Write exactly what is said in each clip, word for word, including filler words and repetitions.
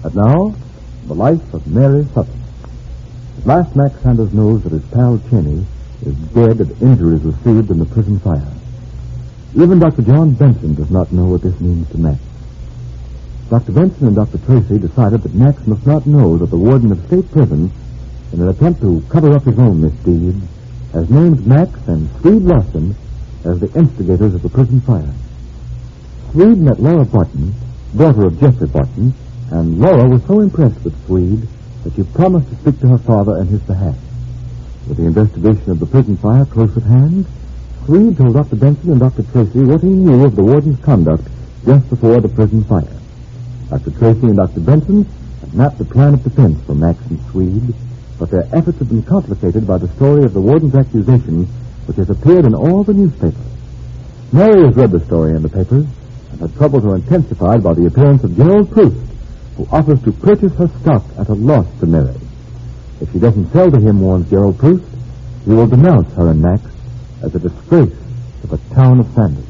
And now, the life of Mary Sutton. At last, Max Sanders knows that his pal Cheney is dead of injuries received in the prison fire. Even Doctor John Benson does not know what this means to Max. Doctor Benson and Doctor Tracy decided that Max must not know that the warden of state prison, in an attempt to cover up his own misdeed, has named Max and Swede Lawson as the instigators of the prison fire. Swede met Laura Barton, daughter of Jeffrey Barton, and Laura was so impressed with Swede that she promised to speak to her father in his behalf. With the investigation of the prison fire close at hand, Swede told Doctor Benson and Doctor Tracy what he knew of the warden's conduct just before the prison fire. Doctor Tracy and Doctor Benson had mapped a plan of defense for Max and Swede, but their efforts have been complicated by the story of the warden's accusation, which has appeared in all the newspapers. Mary has read the story in the papers, and her troubles are intensified by the appearance of Gerald Proust, who offers to purchase her stock at a loss to Mary. If she doesn't sell to him, warns Gerald Proust, he will denounce her and Max as a disgrace to the town of Sanders.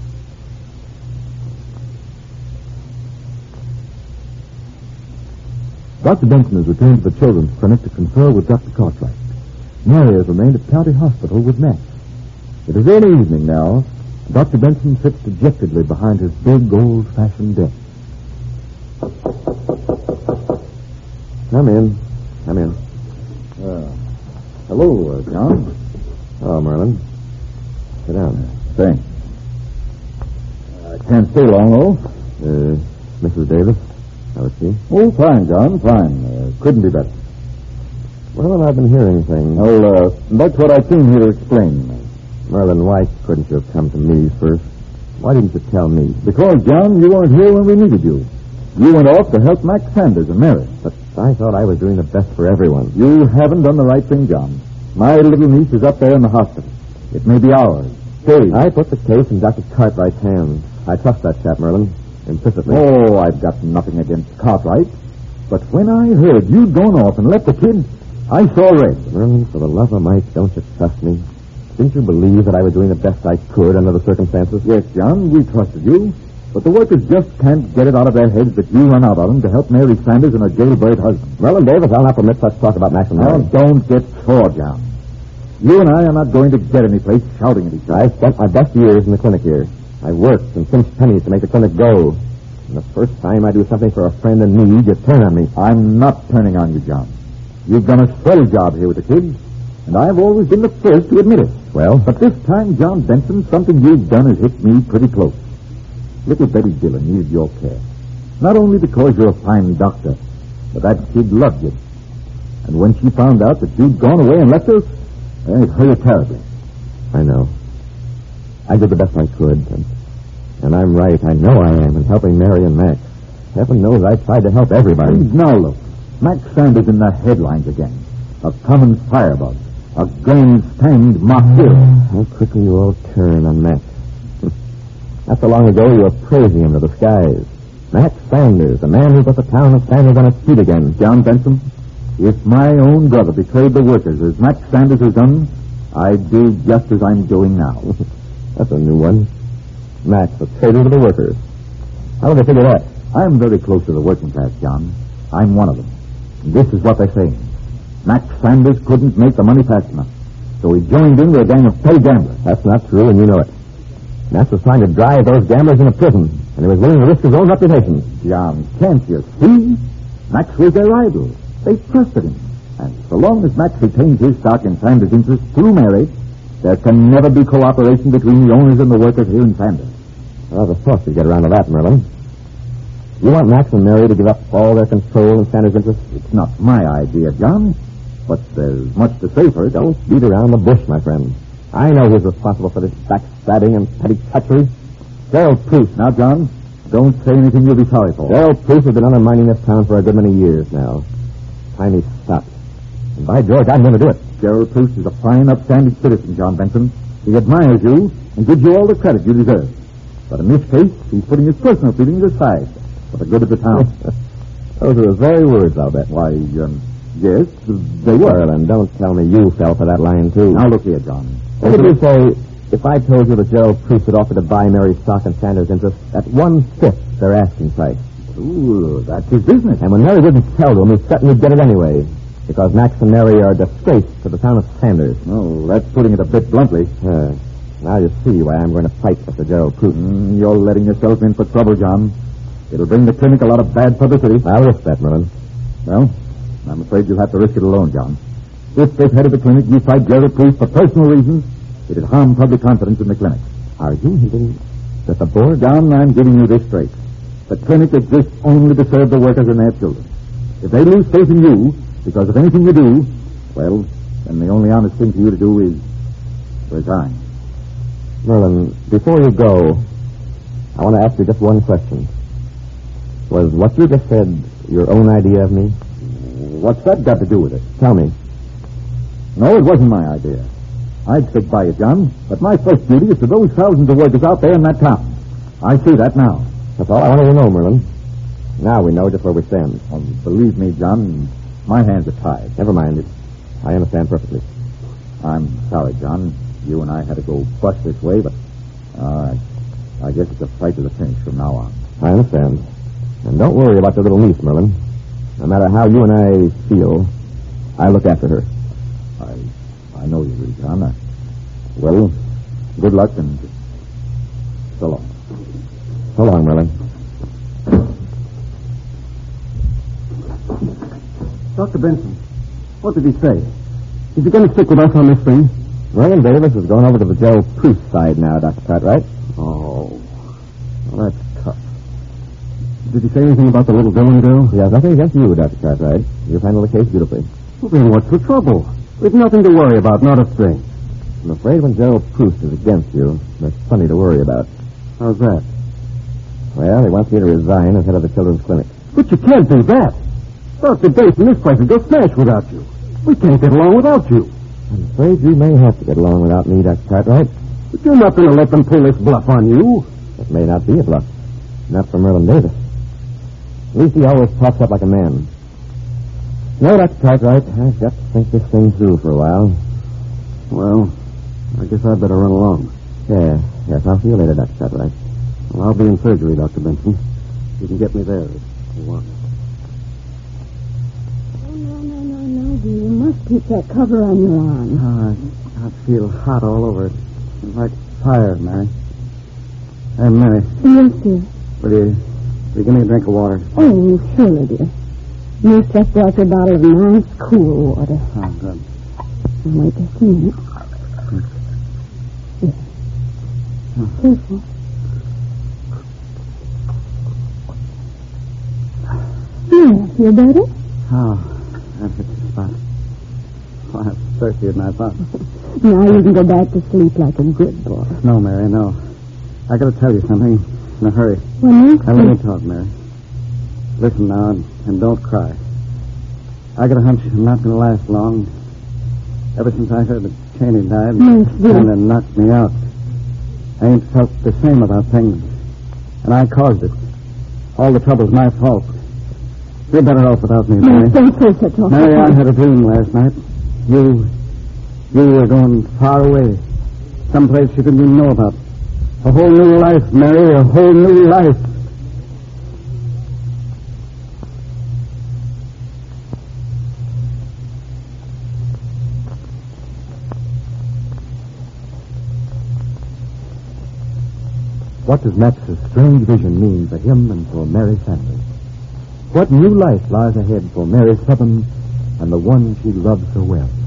Doctor Benson has returned to the children's clinic to confer with Doctor Cartwright. Mary has remained at County Hospital with Max. It is early evening now. Doctor Benson sits dejectedly behind his big, old-fashioned desk. Come in. Come in. Uh, hello, uh, John. Hello, Merlin. Sit down. Thanks. I uh, can't stay long, though. Uh, Missus Davis, how is she? Oh, fine, John, fine. Uh, couldn't be better. Well, I've been hearing things. Well, uh, that's what I came here to explain. Merlin, why couldn't you have come to me first? Why didn't you tell me? Because, John, you weren't here when we needed you. You went off to help Max Sanders and Mary. But I thought I was doing the best for everyone. You haven't done the right thing, John. My little niece is up there in the hospital. It may be ours. Stay. I put the case in Doctor Cartwright's hands. I trust that chap, Merlin, implicitly. Oh, I've got nothing against Cartwright. But when I heard you'd gone off and left the kid, I saw red. Merlin, for the love of Mike, don't you trust me? Didn't you believe that I was doing the best I could under the circumstances? Yes, John, we trusted you. But the workers just can't get it out of their heads that you run out on them to help Mary Sanders and her jailbird husband. Merlin Davis, I'll not permit such talk about Max and Mary. Now, don't get sore, John. You and I are not going to get any place shouting at each other. I spent my best years in the clinic here. I worked and cinched pennies to make the clinic go. And the first time I do something for a friend in need, you turn on me. I'm not turning on you, John. You've done a swell job here with the kids, and I've always been the first to admit it. Well? But this time, John Benson, something you've done has hit me pretty close. Little Betty Dillon needed your care. Not only because you're a fine doctor, but that kid loved you. And when she found out that you'd gone away and left her, it hurt her terribly. I know. I did the best I could, and, and I'm right. I know I am in helping Mary and Max. Heaven knows I tried to help everybody. And now look, Max Sanders in the headlines again. A common firebug. A grandstand mock hero. How quickly you all turn on Max. Not so long ago, you were praising him to the skies. Max Sanders, the man who put the town of Sanders on its feet again. John Benson, if my own brother betrayed the workers as Max Sanders has done, I'd do just as I'm doing now. That's a new one. Max, the traitor to the workers. How do they figure that? I'm very close to the working class, John. I'm one of them. And this is what they're saying. Max Sanders couldn't make the money fast enough, so he joined in with a gang of petty gamblers. That's not true, and you know it. Max was trying to drive those gamblers into prison, and he was willing to risk his own reputation. John, can't you see? Max was their idol. They trusted him. And so long as Max retains his stock in Sanders' interest through Mary, there can never be cooperation between the owners and the workers here in Sanders. Well, I was supposed to get around to that, Merlin. You want Max and Mary to give up all their control in Sanders' interest? It's not my idea, John, but there's much to say for it. Don't beat around the bush, my friend. I know who's responsible for this backstabbing and petty treachery. Gerald Proust. Now, John, don't say anything you'll be sorry for. Gerald Proust has been undermining this town for a good many years now. Time he stopped. And by George, I'm going to do it. Gerald Proust is a fine, upstanding citizen, John Benson. He admires you and gives you all the credit you deserve. But in this case, he's putting his personal feelings aside for the good of the town. Those are his very words, I'll bet. Why, um, yes, they were. Well, then don't tell me you fell for that line, too. Now, look here, John. What did you say if I told you that Gerald Proust had offered to buy Mary's stock in Sanders' interest at one-fifth their asking price? Ooh, that's his business. And when Mary wouldn't tell to him, he threatened he'd get it anyway. Because Max and Mary are a disgrace to the town of Sanders. Oh, that's putting it a bit bluntly. Uh, now you see why I'm going to fight Mister Gerald Proof. Mm, you're letting yourself in for trouble, John. It'll bring the clinic a lot of bad publicity. I'll risk that, Merlin. Well, I'm afraid you'll have to risk it alone, John. If this head of the clinic you fight Gerald Proof for personal reasons, it'd harm public confidence in the clinic. Are you hinting that the board... John, I'm giving you this straight. The clinic exists only to serve the workers and their children. If they lose faith in you because of anything you do, well, then the only honest thing for you to do is resign. Merlin, before you go, I want to ask you just one question. Was what you just said your own idea of me? What's that got to do with it? Tell me. No, it wasn't my idea. I'd stick by it, John, but my first duty is to those thousands of workers out there in that town. I see that now. That's all I wanted to know, Merlin. Now we know just where we stand. Well, believe me, John, my hands are tied. Never mind it. I understand perfectly. I'm sorry, John. You and I had to go bust this way, but uh, I guess it's a fight to the finish from now on. I understand. And don't worry about your little niece, Merlin. No matter how you and I feel, I look after her. I I know you will, John. Uh, well, good luck and so long. So long, Merlin. Doctor Benson, what did he say? Is he going to stick with us on this thing? Merlin Davis has gone over to the Gerald Proof side now, Doctor Cartwright. Oh, well, that's tough. Did he say anything about the little Dillon girl? He has nothing against you, Doctor Cartwright. You've handled the case beautifully. Well, then what's the trouble? We've nothing to worry about, not a thing. I'm afraid when Gerald Proof is against you, there's plenty to worry about. How's that? Well, he wants me to resign as head of the children's clinic. But you can't do that. Doctor Basin, this place would go smash without you. We can't get along without you. I'm afraid you may have to get along without me, Doctor Cartwright. But you're not going to let them pull this bluff on you. It may not be a bluff. Not for Merlin Davis. At least he always talks up like a man. No, Doctor Cartwright, I've got to think this thing through for a while. Well, I guess I'd better run along. Yeah, yes, I'll see you later, Doctor Cartwright. Well, I'll be in surgery, Doctor Benson. You can get me there if you want. Oh, no, no, no, no, dear. You must keep that cover on your arm. Oh, I, I feel hot all over it. It's like fire, Mary. Hey, Mary, Yes, dear. will you, will you give me a drink of water? Oh, surely, dear. Nurse just brought you a bottle of nice, cool water. Oh, good. Wait just a minute. Here. Careful. Yeah, feel better? Oh, that hits the spot. Oh, I'm thirsty than I thought. Now you can go back to sleep like a good boy. No, Mary, no. I got to tell you something in a hurry. Well, now, Now, let me talk, Mary. Listen now, and, and don't cry. I got a hunch I'm not going to last long. Ever since I heard that Cheney died, Yes, it dear. kind of knocked me out. I ain't felt the same about things. And I caused it. All the trouble's my fault. You're better off without me, Mary. Nurse, don't say such awful Mary, I things. had a dream last night. You, you were going far away. Someplace you didn't even know about. A whole new life, Mary, a whole new life. What does Max's strange vision mean for him and for Mary Sanders? What new life lies ahead for Mary Southern and the one she loves so well?